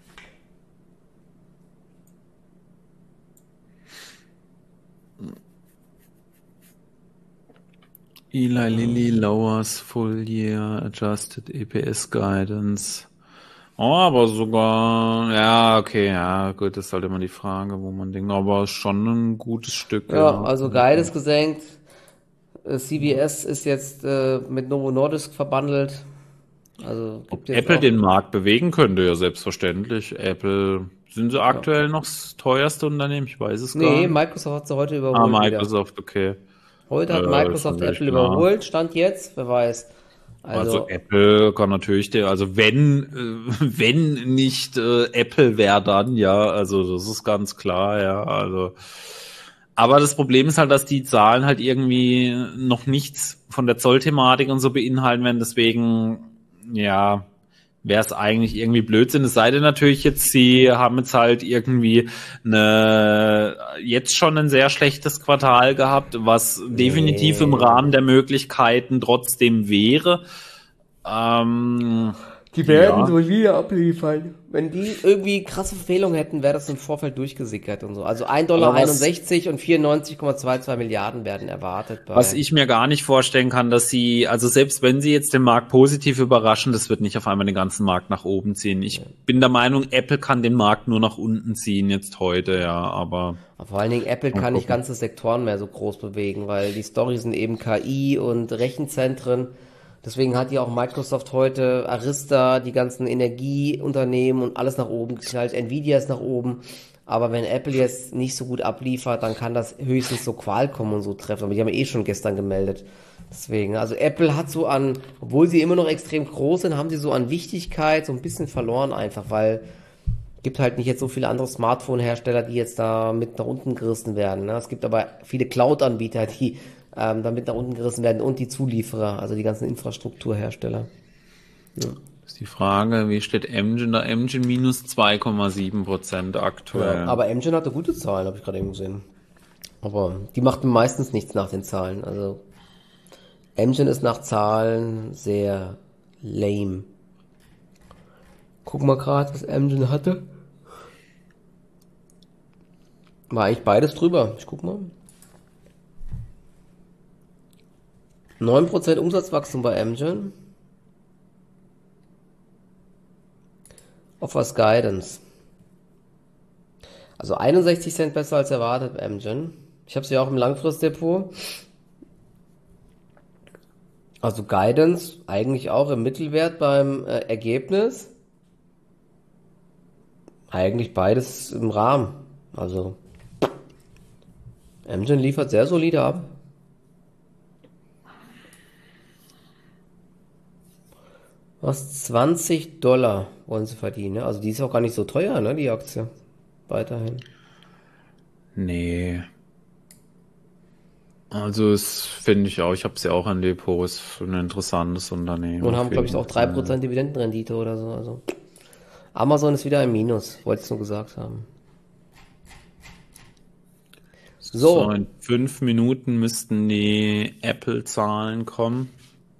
Speaker 1: Eli Lilly lowers full year adjusted EPS guidance. Oh, aber sogar, ja, okay, ja, gut, das ist halt immer die Frage, wo man denkt, aber schon ein gutes Stück,
Speaker 2: Ja,
Speaker 1: ja.
Speaker 2: also Guidance gesenkt. CVS ist jetzt mit Novo Nordisk verbandelt. Also
Speaker 1: Ob
Speaker 2: gibt jetzt
Speaker 1: Apple
Speaker 2: auch.
Speaker 1: den Markt bewegen könnte, ja, selbstverständlich. Apple, sind sie
Speaker 2: Ja.
Speaker 1: aktuell noch das teuerste Unternehmen? Ich weiß es gar
Speaker 2: Nee,
Speaker 1: nicht.
Speaker 2: Microsoft hat sie heute überholt wieder.
Speaker 1: Microsoft, okay.
Speaker 2: Heute hat
Speaker 1: Ist
Speaker 2: Microsoft
Speaker 1: natürlich
Speaker 2: Apple
Speaker 1: klar.
Speaker 2: überholt, Stand jetzt, wer weiß.
Speaker 1: Also
Speaker 2: Also,
Speaker 1: Apple kann natürlich also wenn nicht Apple wäre dann, ja, also das ist ganz klar, ja, also. Aber das Problem ist halt, dass die Zahlen halt irgendwie noch nichts von der Zollthematik und so beinhalten werden, deswegen, ja, wäre es eigentlich irgendwie Blödsinn. Es sei denn natürlich jetzt, sie haben jetzt halt irgendwie jetzt schon ein sehr schlechtes Quartal gehabt, was definitiv im
Speaker 2: nee.
Speaker 1: Rahmen der Möglichkeiten trotzdem wäre.
Speaker 2: Die werden
Speaker 1: Ja.
Speaker 2: solide abliefern. Wenn die irgendwie krasse Verfehlungen hätten, wäre das im Vorfeld durchgesickert und so. Also 1,61
Speaker 1: Aber
Speaker 2: Dollar und 94,22 Milliarden werden erwartet
Speaker 1: was
Speaker 2: bei.
Speaker 1: ich mir gar nicht vorstellen kann, dass sie, also selbst wenn sie jetzt den Markt positiv überraschen, das wird nicht auf einmal den ganzen Markt nach oben ziehen. Ich bin der Meinung, Apple kann den Markt nur nach unten ziehen jetzt heute, ja, aber
Speaker 2: Vor allen Dingen Apple
Speaker 1: mal
Speaker 2: kann nicht
Speaker 1: gucken.
Speaker 2: ganze Sektoren mehr so groß bewegen, weil die Story sind eben KI und Rechenzentren. Deswegen hat ja auch Microsoft heute Arista, die ganzen Energieunternehmen und alles nach oben geknallt. Nvidia ist nach oben. Aber wenn Apple jetzt nicht so gut abliefert, dann kann das höchstens so Qualcomm und so treffen. Aber die haben ja eh schon gestern gemeldet. Deswegen, also Apple hat so obwohl sie immer noch extrem groß sind, haben sie so an Wichtigkeit so ein bisschen verloren einfach, weil gibt halt nicht jetzt so viele andere Smartphone-Hersteller, die jetzt da mit nach unten gerissen werden. Ne? Es gibt aber viele Cloud-Anbieter, die damit nach unten gerissen werden und die Zulieferer, also die ganzen Infrastrukturhersteller.
Speaker 1: Ist die Frage, wie steht Engine da? Engine minus 2,7%
Speaker 2: Ja,
Speaker 1: aktuell.
Speaker 2: aber Amgen hatte gute Zahlen, habe ich gerade eben gesehen. Aber die machten meistens nichts nach den Zahlen. Also Amgen ist nach Zahlen sehr lame. Guck mal gerade, was Amgen hatte. War eigentlich beides drüber. Ich guck mal. 9% Umsatzwachstum bei Amgen. Offers Guidance. Also 61 Cent besser als erwartet bei Amgen. Ich habe sie ja auch im Langfristdepot. Also Guidance eigentlich auch im Mittelwert beim Ergebnis. Eigentlich beides im Rahmen. Also Amgen liefert sehr solide ab. Was 20 Dollar wollen sie verdienen. Ne? Also die ist auch gar nicht so teuer, ne, die Aktie. Weiterhin.
Speaker 1: Nee. Also es finde ich auch, ich habe es ja auch an Depot, ist ein interessantes Unternehmen
Speaker 2: Und
Speaker 1: auf
Speaker 2: haben, glaube ich,
Speaker 1: jeden
Speaker 2: auch
Speaker 1: Fall.
Speaker 2: 3% Dividendenrendite oder so. Also Amazon ist wieder im Minus, wollte ich nur gesagt haben.
Speaker 1: So,
Speaker 2: So,
Speaker 1: in 5 Minuten müssten die Apple-Zahlen kommen.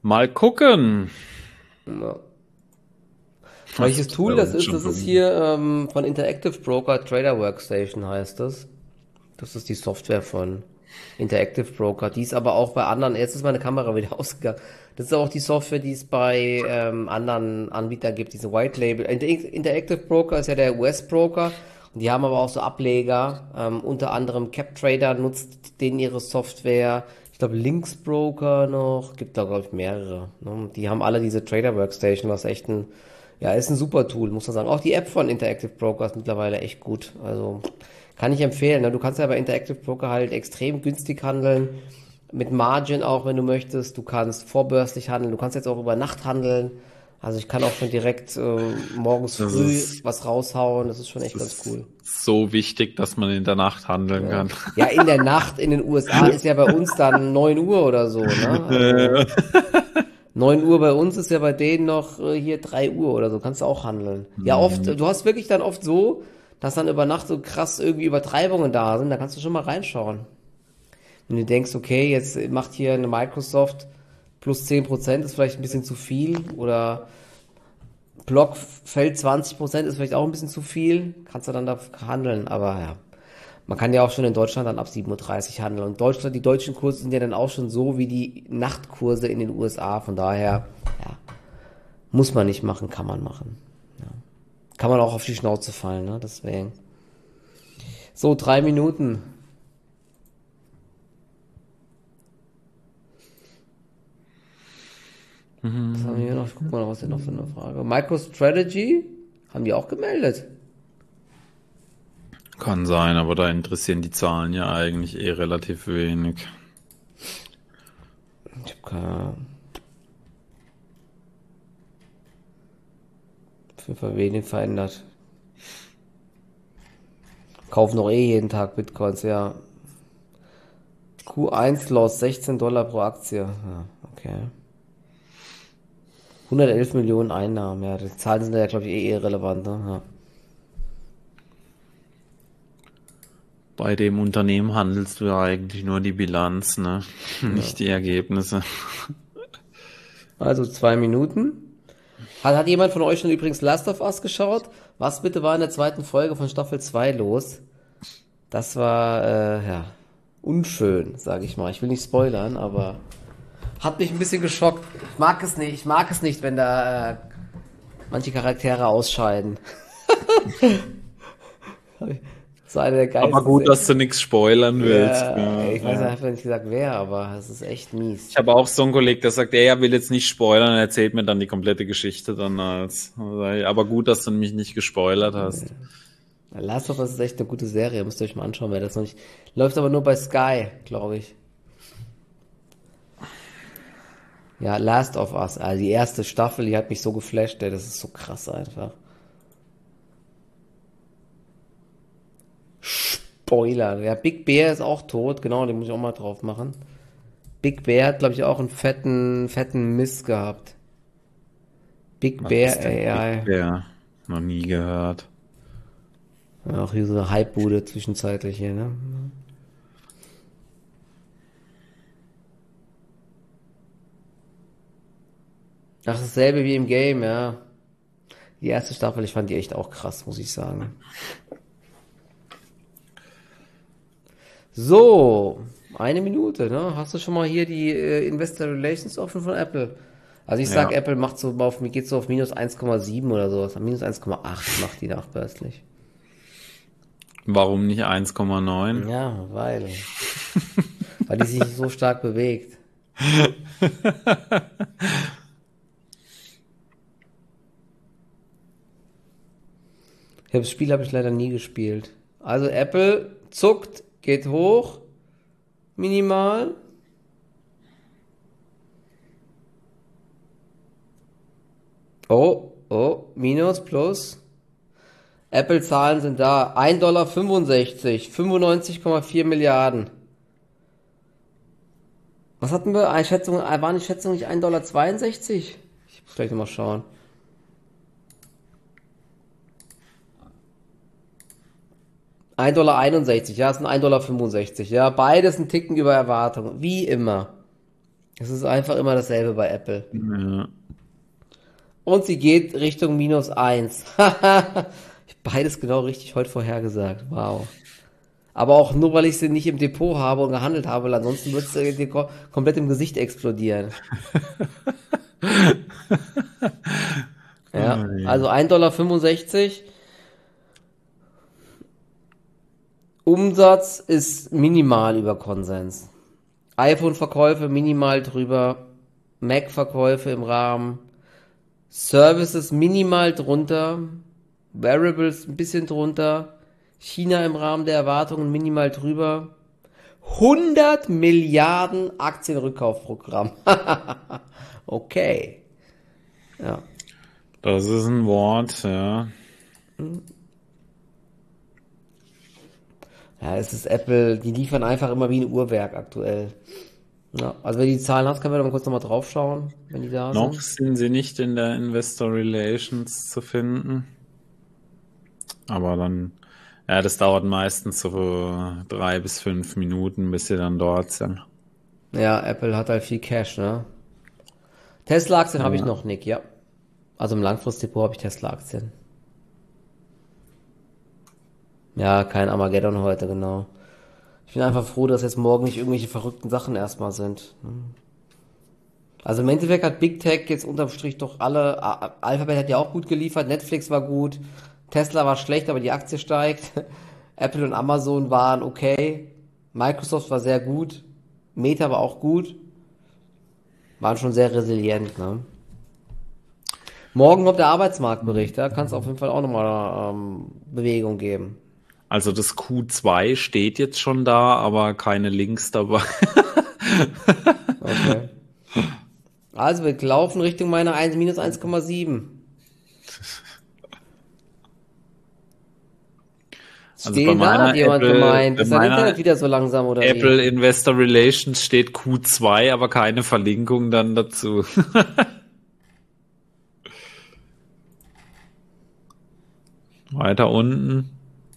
Speaker 1: Mal gucken.
Speaker 2: Ja. Welches Tool das ist? Das ist hier von Interactive Broker, Trader Workstation heißt das. Das ist die Software von Interactive Broker. Die ist aber auch bei anderen, jetzt ist meine Kamera wieder ausgegangen. Das ist auch die Software, die es bei anderen Anbietern gibt, diese White Label. Interactive Broker ist ja der US-Broker und die haben aber auch so Ableger. Unter anderem CapTrader nutzt denen ihre Software. Ich glaube Lynx Broker noch, gibt da glaube ich mehrere. Ne? Die haben alle diese Trader Workstation, was echt ist ein super Tool, muss man sagen. Auch die App von Interactive Broker ist mittlerweile echt gut. Also kann ich empfehlen. Ne? Du kannst ja bei Interactive Broker halt extrem günstig handeln. Mit Margin auch, wenn du möchtest. Du kannst vorbörslich handeln. Du kannst jetzt auch über Nacht handeln. Also ich kann auch schon direkt morgens früh was raushauen. Das ist schon echt ganz cool.
Speaker 1: So wichtig, dass man in der Nacht handeln kann.
Speaker 2: Ja, in der Nacht in den USA ist ja bei uns dann 9 Uhr oder so. Ne? Also 9 Uhr bei uns ist ja bei denen noch hier 3 Uhr oder so. Kannst du auch handeln. Ja, oft. Du hast wirklich dann oft so, dass dann über Nacht so krass irgendwie Übertreibungen da sind. Da kannst du schon mal reinschauen. Wenn du denkst, okay, jetzt macht hier eine Microsoft plus 10%, ist vielleicht ein bisschen zu viel. Oder Block fällt 20%, ist vielleicht auch ein bisschen zu viel. Kannst du dann da handeln. Aber ja, man kann ja auch schon in Deutschland dann ab 7:30 Uhr handeln. Und Deutschland, die deutschen Kurse sind ja dann auch schon so wie die Nachtkurse in den USA. Von daher, ja, muss man nicht machen, kann man machen. Ja. Kann man auch auf die Schnauze fallen, ne? Deswegen. So, 3 Minuten. Was haben wir hier noch? Guck mal, was ist noch für eine Frage. MicroStrategy? Haben die auch gemeldet?
Speaker 1: Kann sein, aber da interessieren die Zahlen ja eigentlich relativ wenig.
Speaker 2: Ich hab keine Ahnung. Auf jeden Fall wenig verändert. Kaufen noch jeden Tag Bitcoins, ja. Q1 Loss, $16 pro Aktie. Ja, okay. 111 Millionen Einnahmen, ja. Die Zahlen sind ja, glaube ich, irrelevant, ne? Ja.
Speaker 1: Bei dem Unternehmen handelst du ja eigentlich nur die Bilanz, ne? Nicht die Ergebnisse.
Speaker 2: Also 2 Minuten. Hat jemand von euch schon übrigens Last of Us geschaut? Was bitte war in der zweiten Folge von Staffel 2 los? Das war, unschön, sage ich mal. Ich will nicht spoilern, aber hat mich ein bisschen geschockt. Ich mag es nicht, wenn da manche Charaktere ausscheiden. So eine der geilsten
Speaker 1: Aber gut, dass du nichts spoilern willst.
Speaker 2: Ich weiß einfach nicht gesagt wer, aber es ist echt mies.
Speaker 1: Ich habe auch so einen Kollegen, der sagt, er will jetzt nicht spoilern, er erzählt mir dann die komplette Geschichte dann aber gut, dass du mich nicht gespoilert hast.
Speaker 2: Last of Us ist echt eine gute Serie, müsst ihr euch mal anschauen, wer das noch nicht. Läuft aber nur bei Sky, glaube ich. Ja, Last of Us, also die erste Staffel, die hat mich so geflasht, ey, das ist so krass einfach. Spoiler, ja, Big Bear ist auch tot, genau, den muss ich auch mal drauf machen. Big Bear hat, glaube ich, auch einen fetten Mist gehabt. Big Bear AI.
Speaker 1: Big Bear, noch nie gehört.
Speaker 2: Ja, auch hier so eine Hype-Bude zwischenzeitlich hier, ne? Ach, dasselbe wie im Game, ja. Die erste Staffel, ich fand die echt auch krass, muss ich sagen. So, 1 Minute, ne? Hast du schon mal hier die Investor Relations offen von Apple? Also ich sag, Apple macht so auf, mir geht's so auf minus 1,7 oder sowas. Minus 1,8 macht die nachbörslich.
Speaker 1: Warum nicht 1,9?
Speaker 2: Ja, weil die sich so stark bewegt. Das Spiel habe ich leider nie gespielt. Also Apple zuckt, geht hoch, minimal. Oh, minus, plus. Apple-Zahlen sind da. $1,65, 95,4 Milliarden. Was hatten wir? Waren die Schätzungen nicht $1,62? Ich muss gleich nochmal schauen. $1,61, ja, es sind $1,65. Ja, beides ein Ticken über Erwartung. Wie immer. Es ist einfach immer dasselbe bei Apple.
Speaker 1: Ja.
Speaker 2: Und sie geht Richtung -1. Beides genau richtig heute vorhergesagt. Wow. Aber auch nur, weil ich sie nicht im Depot habe und gehandelt habe, weil ansonsten würde es dir komplett im Gesicht explodieren. Ja,
Speaker 1: Oh, je.
Speaker 2: also 1,65 Dollar. Umsatz ist minimal über Konsens. iPhone-Verkäufe minimal drüber. Mac-Verkäufe im Rahmen. Services minimal drunter. Wearables ein bisschen drunter. China im Rahmen der Erwartungen minimal drüber. 100 Milliarden Aktienrückkaufprogramm. Okay. Ja.
Speaker 1: Das ist ein Wort, ja.
Speaker 2: Ja, es ist Apple, die liefern einfach immer wie ein Uhrwerk aktuell. Ja, also wenn du die Zahlen hast, können wir doch mal kurz nochmal drauf schauen, wenn die da
Speaker 1: Noch
Speaker 2: sind.
Speaker 1: sind sie nicht in der Investor Relations zu finden. Aber dann, ja, das dauert meistens so 3 bis 5 Minuten, bis sie dann dort sind.
Speaker 2: Ja, Apple hat halt viel Cash, ne? Tesla-Aktien habe ich
Speaker 1: Ja.
Speaker 2: noch, Nick, ja. Also im Langfristdepot habe ich Tesla-Aktien. Ja, kein Armageddon heute, genau. Ich bin einfach froh, dass jetzt morgen nicht irgendwelche verrückten Sachen erstmal sind. Also im Endeffekt hat Big Tech jetzt unterm Strich doch alle, Alphabet hat ja auch gut geliefert, Netflix war gut, Tesla war schlecht, aber die Aktie steigt. Apple und Amazon waren okay, Microsoft war sehr gut, Meta war auch gut, waren schon sehr resilient, ne? Morgen kommt der Arbeitsmarktbericht, da kann es auf jeden Fall auch nochmal Bewegung geben.
Speaker 1: Also das Q2 steht jetzt schon da, aber keine Links dabei.
Speaker 2: Okay. Also wir laufen Richtung meiner 1, -1,7.
Speaker 1: Also bei
Speaker 2: Stehen da, hat
Speaker 1: meiner
Speaker 2: jemand
Speaker 1: Apple,
Speaker 2: gemeint.
Speaker 1: bei
Speaker 2: Ist dein Internet
Speaker 1: meiner
Speaker 2: wieder so langsam oder wie?
Speaker 1: Apple Investor Relations steht Q2, aber keine Verlinkung dann dazu. Weiter unten.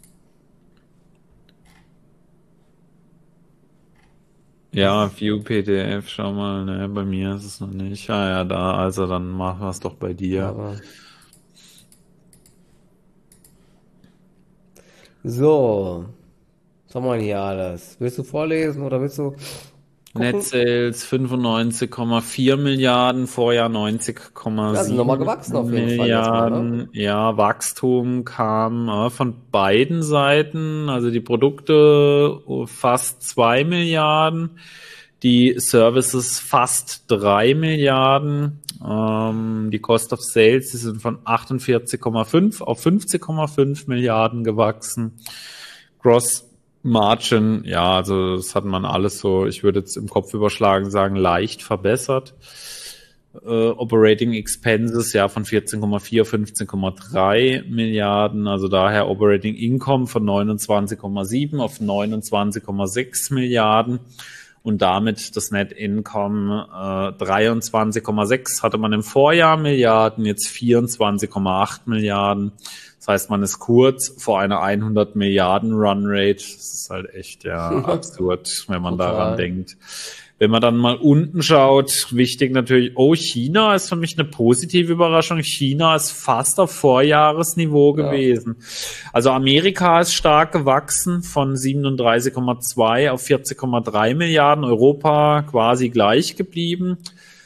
Speaker 1: Ja, View PDF, schau mal, ne, bei mir ist es noch nicht. Ah ja, da, also dann machen wir es doch bei dir.
Speaker 2: Aber so, was haben wir denn hier alles? Willst du vorlesen oder willst du
Speaker 1: Net
Speaker 2: gucken?
Speaker 1: Sales 95,4 Milliarden, Vorjahr
Speaker 2: Ja, sind nochmal
Speaker 1: 90,7
Speaker 2: gewachsen auf jeden Fall jetzt mal, ne?
Speaker 1: Milliarden. Ja, Wachstum kam von beiden Seiten, also die Produkte fast 2 Milliarden, die Services fast 3 Milliarden. Die Cost of Sales, die sind von 48,5 auf 50,5 Milliarden gewachsen. Gross Margin, ja, also das hat man alles so, ich würde jetzt im Kopf überschlagen sagen, leicht verbessert. Operating Expenses, ja, von 14,4 auf 15,3 Milliarden, also daher Operating Income von 29,7 auf 29,6 Milliarden und damit das Net Income 23,6 hatte man im Vorjahr Milliarden, jetzt 24,8 Milliarden. Das heißt, man ist kurz vor einer 100 Milliarden Runrate. Das ist halt echt ja absurd, wenn man daran
Speaker 2: Total.
Speaker 1: denkt. Wenn man dann mal unten schaut, wichtig natürlich, oh, China ist für mich eine positive Überraschung. China ist fast auf Vorjahresniveau
Speaker 2: Ja.
Speaker 1: gewesen. Also Amerika ist stark gewachsen von 37,2 auf 40,3 Milliarden. Europa quasi gleich geblieben.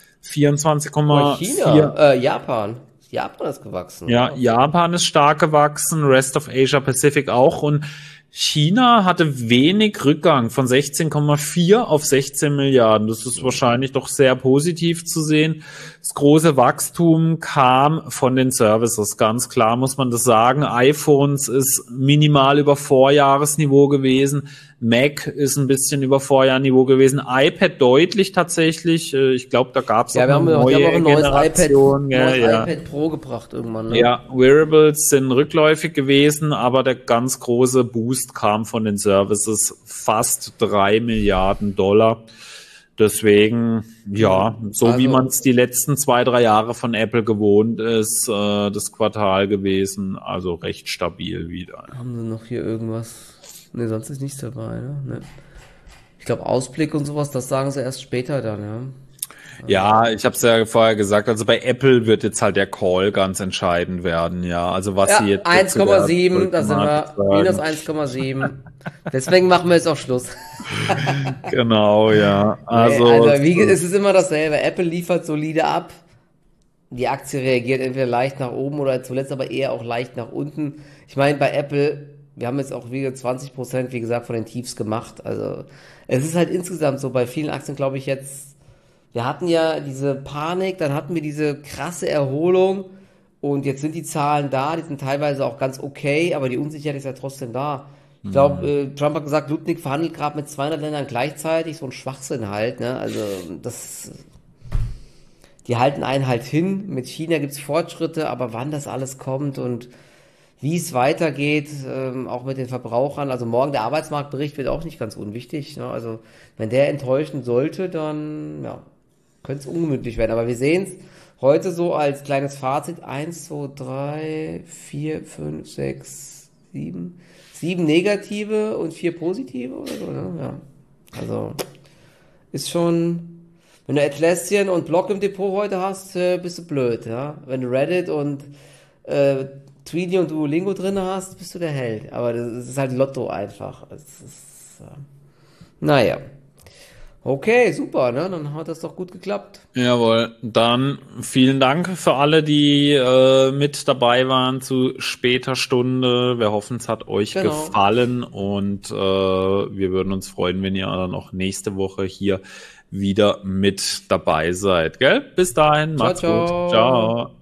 Speaker 2: Aber
Speaker 1: 24,4.
Speaker 2: China, Japan. Japan ist gewachsen,
Speaker 1: Ja,
Speaker 2: ja.
Speaker 1: Japan ist stark gewachsen, Rest of Asia Pacific auch und China hatte wenig Rückgang von 16,4 auf 16 Milliarden. Das ist wahrscheinlich doch sehr positiv zu sehen. Das große Wachstum kam von den Services. Ganz klar muss man das sagen. iPhones ist minimal über Vorjahresniveau gewesen. Mac ist ein bisschen über Vorjahresniveau gewesen. iPad deutlich tatsächlich. Ich glaube, da gab es auch
Speaker 2: Ja,
Speaker 1: eine
Speaker 2: die haben auch
Speaker 1: neue
Speaker 2: ein
Speaker 1: Generation.
Speaker 2: neues
Speaker 1: Ja.
Speaker 2: iPad Pro gebracht irgendwann, ne?
Speaker 1: Ja, Wearables sind rückläufig gewesen, aber der ganz große Boost kam von den Services, fast 3 Milliarden Dollar. Deswegen, ja, so wie
Speaker 2: Also,
Speaker 1: man es die letzten 2, 3 Jahre von Apple gewohnt ist, das Quartal gewesen, also recht stabil wieder.
Speaker 2: haben sie noch hier irgendwas? Ne, sonst ist nichts dabei, ne? Ne. Ich glaube, Ausblick und sowas, das sagen sie erst später dann, ja.
Speaker 1: Ja, ich habe es ja vorher gesagt, also bei Apple wird jetzt halt der Call ganz entscheidend werden, ja. Also was sie
Speaker 2: Ja,
Speaker 1: jetzt
Speaker 2: 1,7, da sind wir, minus
Speaker 1: sagen.
Speaker 2: 1,7. Deswegen machen wir jetzt auch Schluss.
Speaker 1: Genau, ja.
Speaker 2: Nee,
Speaker 1: Also
Speaker 2: also es ist immer dasselbe. Apple liefert solide ab. Die Aktie reagiert entweder leicht nach oben oder zuletzt aber eher auch leicht nach unten. Ich meine, bei Apple, wir haben jetzt auch wieder 20%, wie gesagt, von den Tiefs gemacht. Also es ist halt insgesamt so, bei vielen Aktien glaube ich jetzt, wir hatten ja diese Panik, dann hatten wir diese krasse Erholung und jetzt sind die Zahlen da, die sind teilweise auch ganz okay, aber die Unsicherheit ist ja trotzdem da. Ich glaube, Trump hat gesagt, Lutnick verhandelt gerade mit 200 Ländern gleichzeitig, so ein Schwachsinn halt, ne? Also die halten einen halt hin. Mit China gibt's Fortschritte, aber wann das alles kommt und wie es weitergeht, auch mit den Verbrauchern. Also morgen der Arbeitsmarktbericht wird auch nicht ganz unwichtig. Ne? Also wenn der enttäuschen sollte, dann ja, könnte es ungemütlich werden. Aber wir sehen es heute so als kleines Fazit. 1, 2, 3, 4, 5, 6, 7. 7 negative und 4 positive oder so. Ne? Ja. Also ist schon... Wenn du Atlassian und Block im Depot heute hast, bist du blöd, ja. Wenn du Reddit und Tweety und Duolingo drin hast, bist du der Held. Aber das ist halt Lotto einfach. Naja. Okay, super, ne? Dann hat das doch gut geklappt.
Speaker 1: Jawohl, dann vielen Dank für alle, die mit dabei waren zu später Stunde. Wir hoffen, es hat euch gefallen und wir würden uns freuen, wenn ihr dann auch nächste Woche hier wieder mit dabei seid, gell? Bis dahin, macht's gut. Ciao.